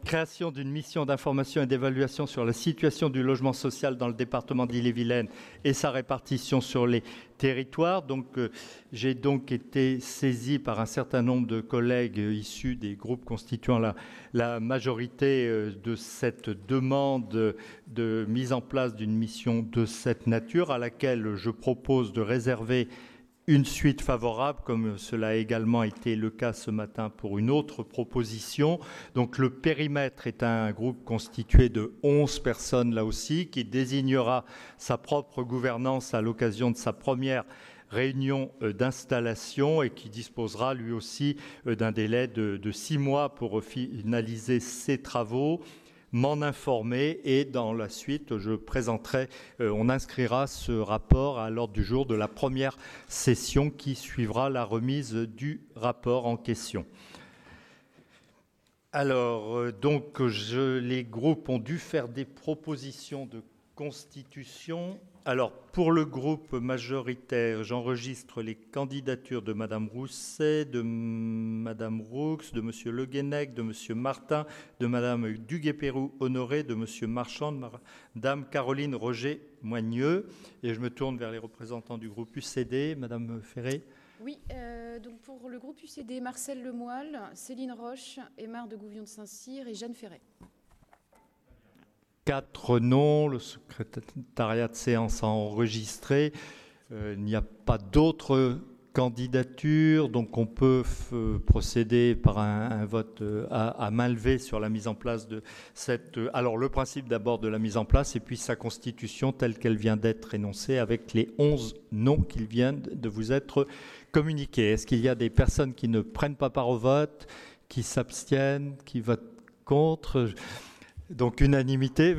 création d'une mission d'information et d'évaluation sur la situation du logement social dans le département d'Ille-et-Vilaine et sa répartition sur les territoires. Donc, j'ai donc été saisi par un certain nombre de collègues issus des groupes constituant la majorité de cette demande de mise en place d'une mission de cette nature, à laquelle je propose de réserver une suite favorable, comme cela a également été le cas ce matin pour une autre proposition. Donc le périmètre est un groupe constitué de 11 personnes là aussi, qui désignera sa propre gouvernance à l'occasion de sa première réunion d'installation et qui disposera lui aussi d'un délai de 6 mois pour finaliser ses travaux, m'en informer et dans la suite, je présenterai, on inscrira ce rapport à l'ordre du jour de la première session qui suivra la remise du rapport en question. Alors, donc, les groupes ont dû faire des propositions de constitution. Alors, pour le groupe majoritaire, j'enregistre les candidatures de Mme Rousset, de Mme Roux, de M. Le Guenec, de M. Martin, de Mme Duguay-Pérou-Honoré, de M. Marchand, de Mme Caroline Roger-Moigneux. Et je me tourne vers les représentants du groupe UCD. Mme Ferré. Oui, donc pour le groupe UCD, Marcel Lemoyle, Céline Roche, Aymar de Gouvion de Saint-Cyr et Jeanne Ferret. 4 noms, le secrétariat de séance a enregistré. Il n'y a pas d'autres candidatures, donc on peut procéder par un vote à main levée sur la mise en place de cette... Alors le principe d'abord de la mise en place et puis sa constitution telle qu'elle vient d'être énoncée avec les 11 noms qui viennent de vous être communiqués. Est-ce qu'il y a des personnes qui ne prennent pas part au vote, qui s'abstiennent, qui votent contre ? Donc unanimité.